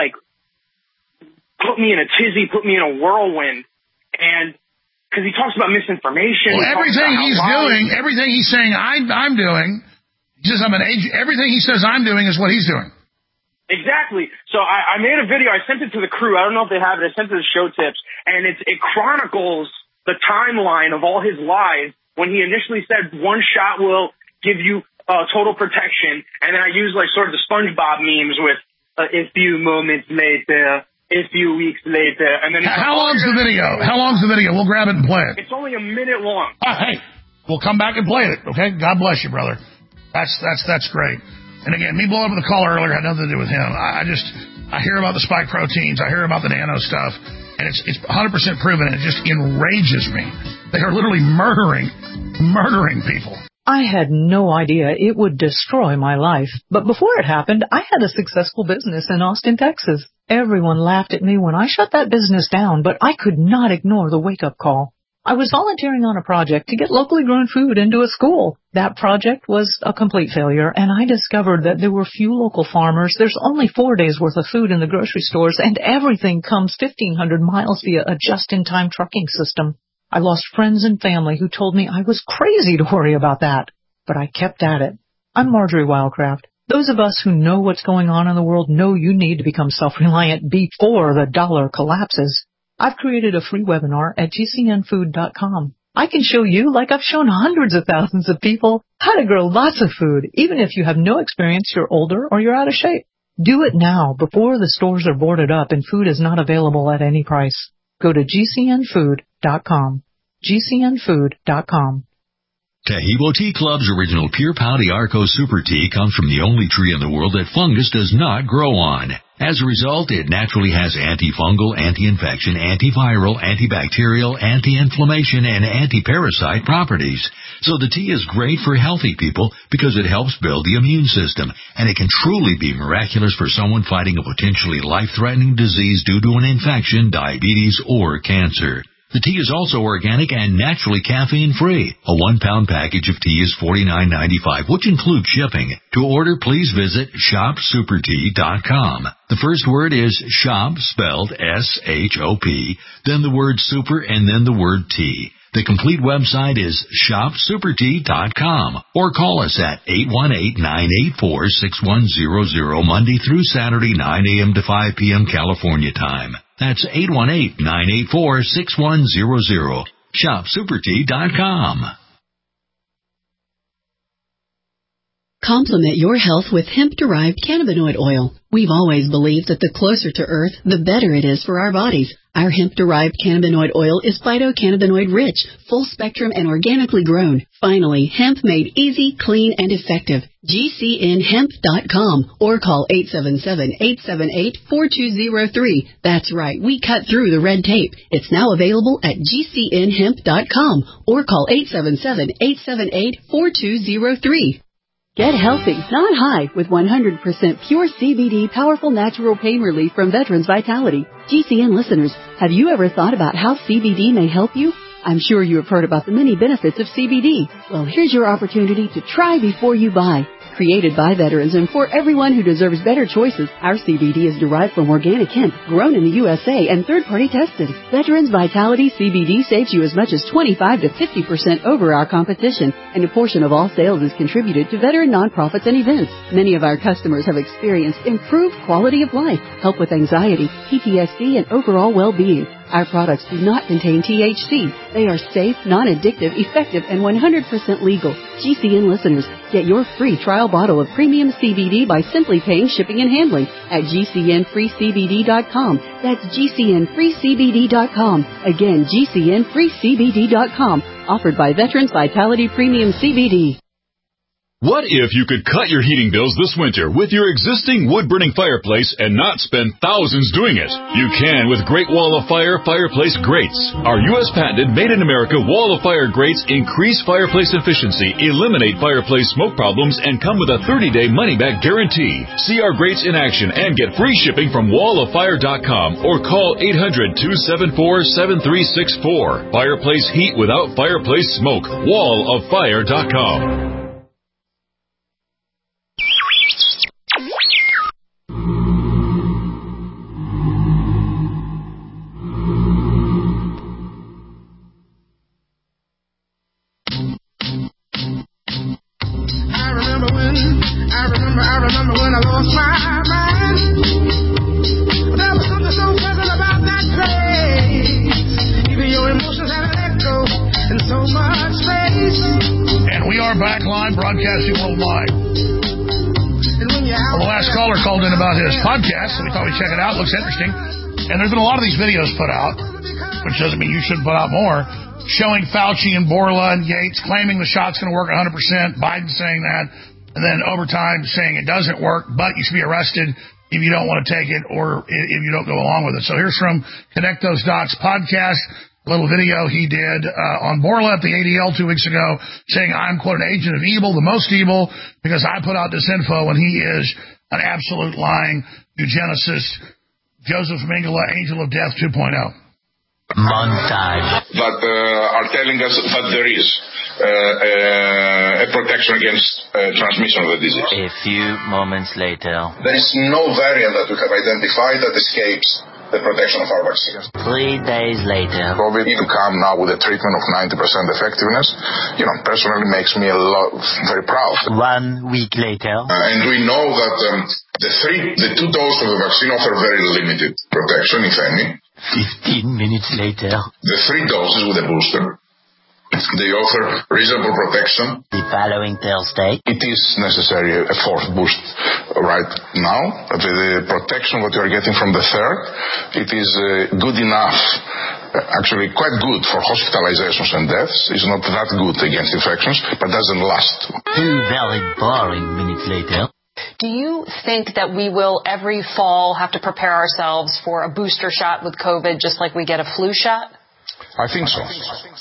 S6: put me in a tizzy, put me in a whirlwind, and because he talks about misinformation.
S8: Well, everything he's saying I'm doing. Everything he says I'm doing is what he's doing.
S6: Exactly. So I made a video. I sent it to the crew. I don't know if they have it. I sent it to the show tips. And it chronicles the timeline of all his lies when he initially said one shot will give you total protection. And then I used sort of the SpongeBob memes with a few moments later, a few weeks later. And then
S8: How long's the video? We'll grab it and play it.
S6: It's only a minute long.
S8: Hey, we'll come back and play it. Okay. God bless you, brother. That's great. And again, me blowing up the caller earlier had nothing to do with him. I hear about the spike proteins. I hear about the nano stuff. And it's 100% proven. And it just enrages me. They are literally murdering people.
S7: I had no idea it would destroy my life. But before it happened, I had a successful business in Austin, Texas. Everyone laughed at me when I shut that business down, but I could not ignore the wake-up call. I was volunteering on a project to get locally grown food into a school. That project was a complete failure, and I discovered that there were few local farmers. There's only 4 days worth of food in the grocery stores, and everything comes 1,500 miles via a just-in-time trucking system. I lost friends and family who told me I was crazy to worry about that, but I kept at it. I'm Marjorie Wildcraft. Those of us who know what's going on in the world know you need to become self-reliant before the dollar collapses. I've created a free webinar at GCNfood.com. I can show you, like I've shown hundreds of thousands of people, how to grow lots of food, even if you have no experience, you're older, or you're out of shape. Do it now before the stores are boarded up and food is not available at any price. Go to GCNfood.com. GCNfood.com.
S9: Tahibo Tea Club's original Pure Pau d'Arco Super Tea comes from the only tree in the world that fungus does not grow on. As a result, it naturally has antifungal, anti-infection, antiviral, antibacterial, anti-inflammation, and anti-parasite properties. So the tea is great for healthy people because it helps build the immune system, and it can truly be miraculous for someone fighting a potentially life-threatening disease due to an infection, diabetes, or cancer. The tea is also organic and naturally caffeine-free. A 1-pound package of tea is $49.95, which includes shipping. To order, please visit shopsupertea.com. The first word is shop, spelled S-H-O-P, then the word super, and then the word tea. The complete website is shopsupertea.com, or call us at 818-984-6100 Monday through Saturday, 9 a.m. to 5 p.m. California time. That's 818-984-6100. shopsupertea.com.
S10: Complement your health with hemp-derived cannabinoid oil. We've always believed that the closer to Earth, the better it is for our bodies. Our hemp-derived cannabinoid oil is phytocannabinoid-rich, full-spectrum, and organically grown. Finally, hemp made easy, clean, and effective. GCNhemp.com or call 877-878-4203. That's right, we cut through the red tape. It's now available at GCNhemp.com or call 877-878-4203. Get healthy, not high, with 100% pure CBD powerful natural pain relief from Veterans Vitality. GCN listeners, have you ever thought about how CBD may help you? I'm sure you have heard about the many benefits of CBD. Well, here's your opportunity to try before you buy. Created by veterans and for everyone who deserves better choices, our CBD is derived from organic hemp, grown in the USA, and third-party tested. Veterans Vitality CBD saves you as much as 25 to 50% over our competition, and a portion of all sales is contributed to veteran nonprofits and events. Many of our customers have experienced improved quality of life, help with anxiety, PTSD, and overall well-being. Our products do not contain THC. They are safe, non-addictive, effective, and 100% legal. GCN listeners, get your free trial bottle of premium CBD by simply paying shipping and handling at GCNFreeCBD.com. That's GCNFreeCBD.com. Again, GCNFreeCBD.com. Offered by Veterans Vitality Premium CBD.
S11: What if you could cut your heating bills this winter with your existing wood-burning fireplace and not spend thousands doing it? You can with Great Wall of Fire fireplace grates. Our U.S. patented made-in-America Wall of Fire grates increase fireplace efficiency, eliminate fireplace smoke problems, and come with a 30-day money-back guarantee. See our grates in action and get free shipping from walloffire.com or call 800-274-7364. Fireplace heat without fireplace smoke. walloffire.com.
S12: I remember when I lost my mind. There was something so pleasant about that place. Even your emotions had an echo in so much space.
S8: And we are back live, broadcasting worldwide. Well, the last caller called in about his podcast, so we thought we'd check it out. Looks interesting. And there's been a lot of these videos put out, which doesn't mean you shouldn't put out more, showing Fauci and Borla and Gates claiming the shot's going to work 100%, Biden saying that, and then over time saying it doesn't work, but you should be arrested if you don't want to take it or if you don't go along with it. So here's from Connect Those Dots podcast, a little video he did on Borla at the ADL 2 weeks ago saying, I'm, quote, an agent of evil, the most evil, because I put out this info when he is an absolute lying eugenicist. Joseph Mengele, Angel of Death 2.0.
S13: Montage. That are telling us that there is a protection against transmission of the disease.
S14: A few moments later.
S13: There is no variant that we have identified that escapes the protection of our vaccine.
S14: 3 days later.
S13: COVID to come now with a treatment of 90% effectiveness, personally makes me very proud.
S14: 1 week later.
S13: And we know that the 2 doses of the vaccine offer very limited protection, if any.
S14: 15 minutes later.
S13: The 3 doses with a booster, they offer reasonable protection.
S14: The following Thursday.
S13: It is necessary a 4th boost right now. The protection that you are getting from the 3rd, it is good enough, actually quite good for hospitalizations and deaths. It's not that good against infections, but doesn't last.
S14: 2 very boring minutes later.
S26: Do you think that we will every fall have to prepare ourselves for a booster shot with COVID just like we get a flu shot?
S13: I think so.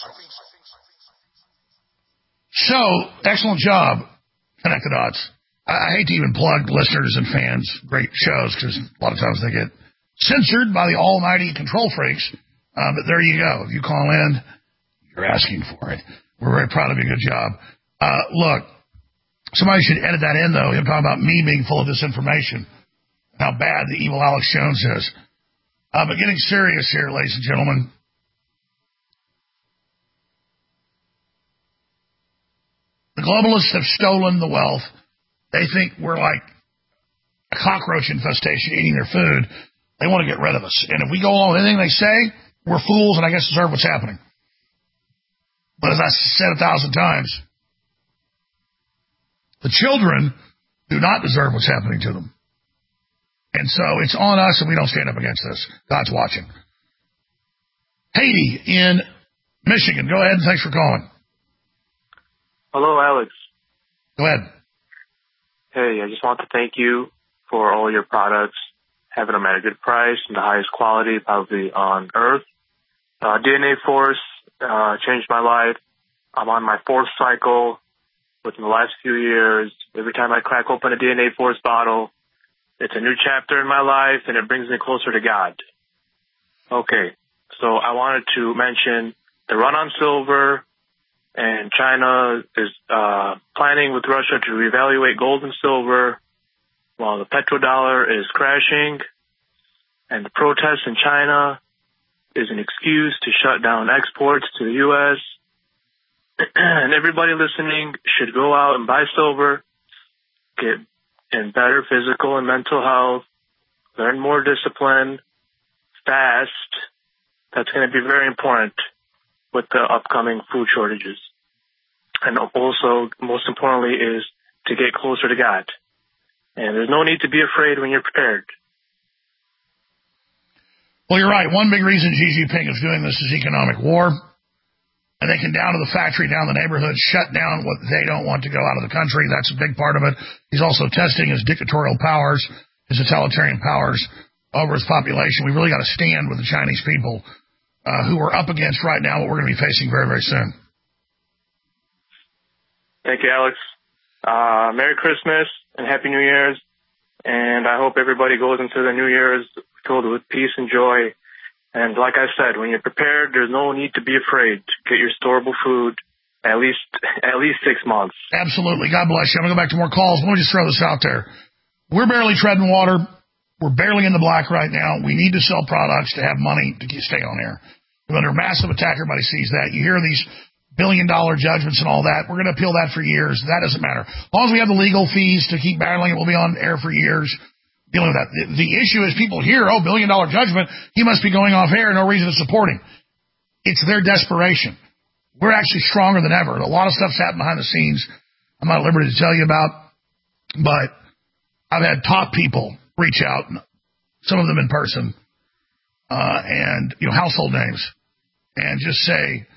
S8: So, excellent job, Connect the Dots. I hate to even plug listeners and fans, great shows, because a lot of times they get censored by the almighty control freaks. But there you go. If you call in, you're asking for it. We're very proud of you. Good job. Look, somebody should edit that in, though. Him talking about me being full of disinformation. How bad the evil Alex Jones is. But getting serious here, ladies and gentlemen. The globalists have stolen the wealth. They think we're like a cockroach infestation eating their food. They want to get rid of us. And if we go along with anything they say, we're fools and I guess deserve what's happening. But as I said 1,000 times, the children do not deserve what's happening to them. And so it's on us and we don't stand up against this. God's watching. Haiti in Michigan. Go ahead and thanks for calling.
S2: Hello, Alex.
S8: Go ahead.
S2: Hey, I just want to thank you for all your products, having them at a good price and the highest quality probably on earth. DNA Force changed my life. I'm on my 4th cycle within the last few years. Every time I crack open a DNA Force bottle, it's a new chapter in my life, and it brings me closer to God. Okay, so I wanted to mention the run on silver, and China is planning with Russia to reevaluate gold and silver while the petrodollar is crashing, and the protests in China is an excuse to shut down exports to the U.S., and everybody listening should go out and buy silver, get in better physical and mental health, learn more discipline, fast. That's going to be very important with the upcoming food shortages. And also, most importantly, is to get closer to God. And there's no need to be afraid when you're prepared.
S8: Well, you're right. One big reason Xi Jinping is doing this is economic war. And they can down to the factory, down the neighborhood, shut down what they don't want to go out of the country. That's a big part of it. He's also testing his dictatorial powers, his totalitarian powers over his population. We really got to stand with the Chinese people who are up against right now what we're going to be facing very, very soon.
S2: Thank you, Alex. Merry Christmas and Happy New Year's. And I hope everybody goes into the New Year's filled with peace and joy. And like I said, when you're prepared, there's no need to be afraid to get your storable food at least 6 months.
S8: Absolutely. God bless you. I'm going to go back to more calls. Let me just throw this out there. We're barely treading water. We're barely in the black right now. We need to sell products to have money to stay on air. We're under massive attack. Everybody sees that. You hear these billion-dollar judgments and all that. We're going to appeal that for years. That doesn't matter. As long as we have the legal fees to keep battling it, we'll be on air for years. Dealing with that. The issue is people hear, $1 billion judgment, he must be going off air, no reason to support him. It's their desperation. We're actually stronger than ever. A lot of stuff's happened behind the scenes I'm not at liberty to tell you about, but I've had top people reach out, some of them in person, and household names, and just say,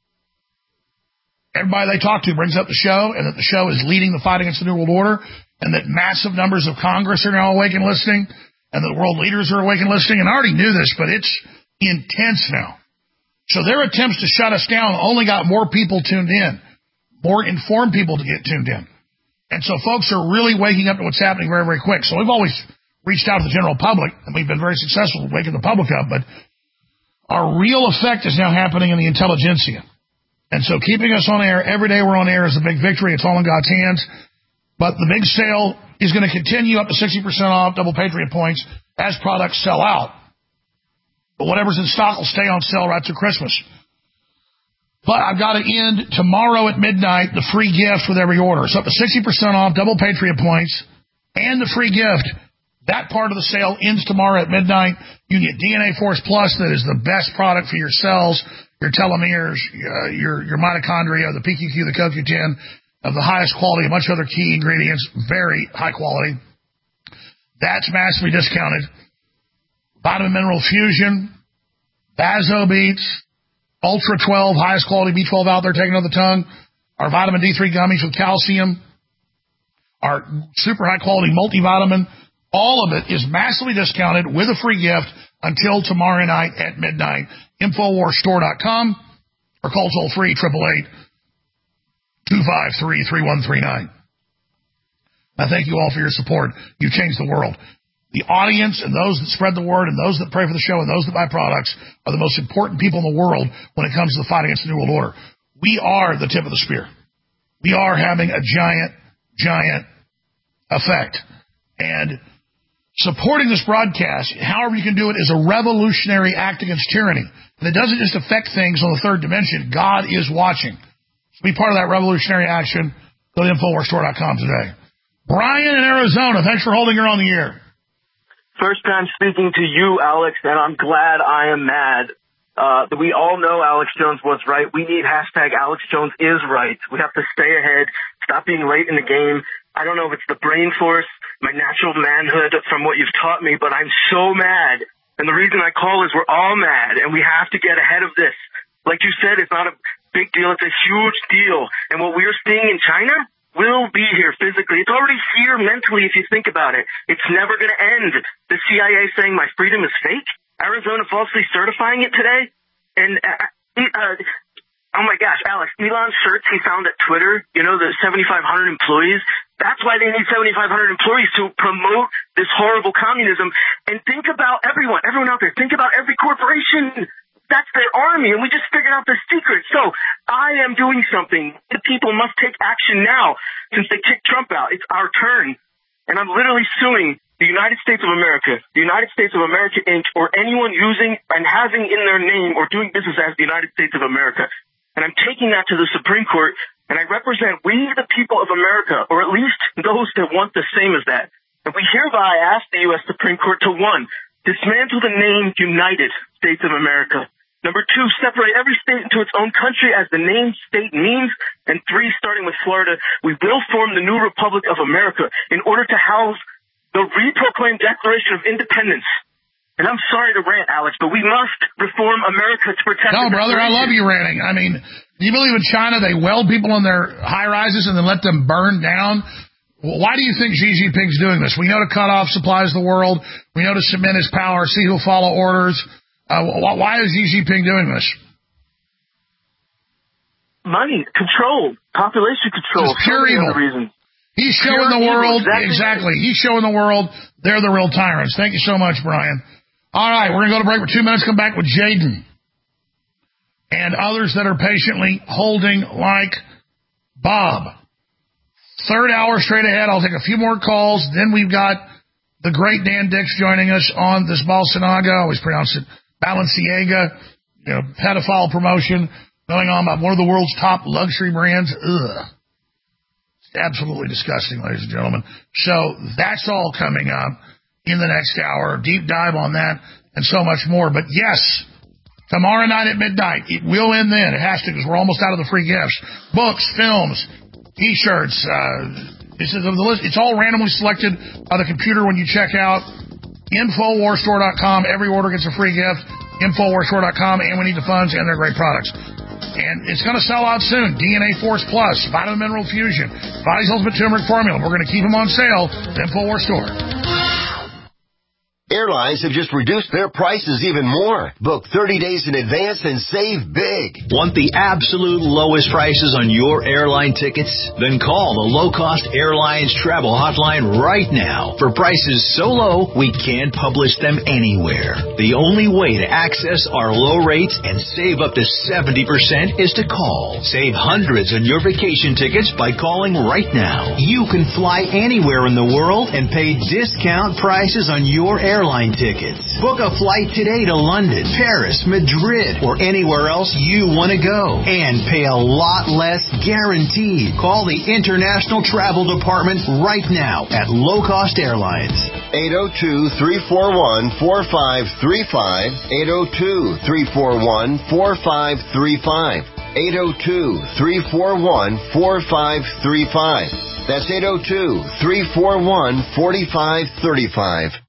S8: everybody they talk to brings up the show, and that the show is leading the fight against the New World Order, and that massive numbers of Congress are now awake and listening, and that world leaders are awake and listening. And I already knew this, but it's intense now. So their attempts to shut us down only got more people tuned in, more informed people to get tuned in. And so folks are really waking up to what's happening very, very quick. So we've always reached out to the general public, and we've been very successful in waking the public up. But our real effect is now happening in the intelligentsia. And so keeping us on air, every day we're on air is a big victory. It's all in God's hands. But the big sale is going to continue up to 60% off, double Patriot points, as products sell out. But whatever's in stock will stay on sale right through Christmas. But I've got to end tomorrow at midnight the free gift with every order. So up to 60% off, double Patriot points, and the free gift. That part of the sale ends tomorrow at midnight. You can get DNA Force Plus, that is the best product for your cells, your telomeres, your mitochondria, the PQQ, the CoQ10, of the highest quality, a bunch of other key ingredients, very high quality. That's massively discounted. Vitamin Mineral Fusion, Vaso Beats, Ultra 12, highest quality B12 out there taken on the tongue, our vitamin D3 gummies with calcium, our super high quality multivitamin, all of it is massively discounted with a free gift until tomorrow night at midnight. InfoWarsStore.com or call toll free 888-253-3139. I thank you all for your support. You changed the world. The audience and those that spread the word and those that pray for the show and those that buy products are the most important people in the world when it comes to the fight against the New World Order. We are the tip of the spear. We are having a giant effect. And supporting this broadcast, however you can do it, is a revolutionary act against tyranny. And it doesn't just affect things on the third dimension. God is watching. So be part of that revolutionary action. Go to InfoWarsStore.com today. Brian in Arizona, thanks for holding her on the air.
S15: First time speaking to you, Alex, and I'm glad I am mad. We all know Alex Jones was right. We need hashtag Alex Jones is right. We have to stay ahead, stop being late in the game. I don't know if it's the brain force, my natural manhood from what you've taught me, but I'm so mad. And the reason I call is we're all mad, and we have to get ahead of this. Like you said, it's not a big deal. It's a huge deal. And what we're seeing in China will be here physically. It's already here mentally if you think about it. It's never going to end. The CIA saying my freedom is fake. Arizona falsely certifying it today. And, oh my gosh, Alex, Elon shirts he found at Twitter, you know, the 7,500 employees. That's why they need 7,500 employees to promote this horrible communism. And think about everyone out there. Think about every corporation. That's their army, and we just figured out the secret. So I am doing something. The people must take action now since they kicked Trump out. It's our turn. And I'm literally suing the United States of America, the United States of America, Inc., or anyone using and having in their name or doing business as the United States of America. And I'm taking that to the Supreme Court, and I represent we the people of America, or at least those that want the same as that. And we hereby ask the U.S. Supreme Court to, 1, dismantle the name United States of America. Number 2, separate every state into its own country as the name state means. And 3, starting with Florida, we will form the new Republic of America in order to house the reproclaimed Declaration of Independence. And I'm sorry to rant, Alex, but we must reform America to protect...
S8: No, brother, I love you ranting. I mean, do you believe in China they weld people in their high-rises and then let them burn down? Why do you think Xi Jinping's doing this? We know to cut off supplies of the world. We know to cement his power, see who'll follow orders. Why is Xi Jinping doing this?
S15: Money, control, population control.
S8: It's pure evil.
S15: Reason.
S8: He's showing the world, exactly. He's showing the world they're the real tyrants. Thank you so much, Brian. All right, we're going to go to break for 2 minutes, come back with Jaden and others that are patiently holding like Bob. Third hour straight ahead. I'll take a few more calls. Then we've got the great Dan Dix joining us on this Balsanaga. I always pronounce it Balenciaga, you know, pedophile promotion going on by one of the world's top luxury brands. Ugh. It's absolutely disgusting, ladies and gentlemen. So that's all coming up in the next hour. Deep dive on that and so much more. But yes, tomorrow night at midnight, it will end then. It has to because we're almost out of the free gifts. Books, films, T-shirts, it's all randomly selected by the computer when you check out. InfoWarsStore.com. Every order gets a free gift. InfoWarsStore.com. And we need the funds, and they're great products. And it's going to sell out soon. DNA Force Plus, Vitamin Mineral Fusion, Body's Ultimate Turmeric Formula. We're going to keep them on sale at InfoWars Store.
S19: Airlines have just reduced their prices even more. Book 30 days in advance and save big.
S24: Want the absolute lowest prices on your airline tickets? Then call the Low Cost Airlines Travel Hotline right now. For prices so low, we can't publish them anywhere. The only way to access our low rates and save up to 70% is to call. Save hundreds on your vacation tickets by calling right now. You can fly anywhere in the world and pay discount prices on your airline tickets. Book a flight today to London, Paris, Madrid, or anywhere else you want to go. And pay a lot less guaranteed. Call the International Travel Department right now at Low Cost Airlines.
S19: 802-341-4535. 802-341-4535. 802-341-4535. That's 802-341-4535.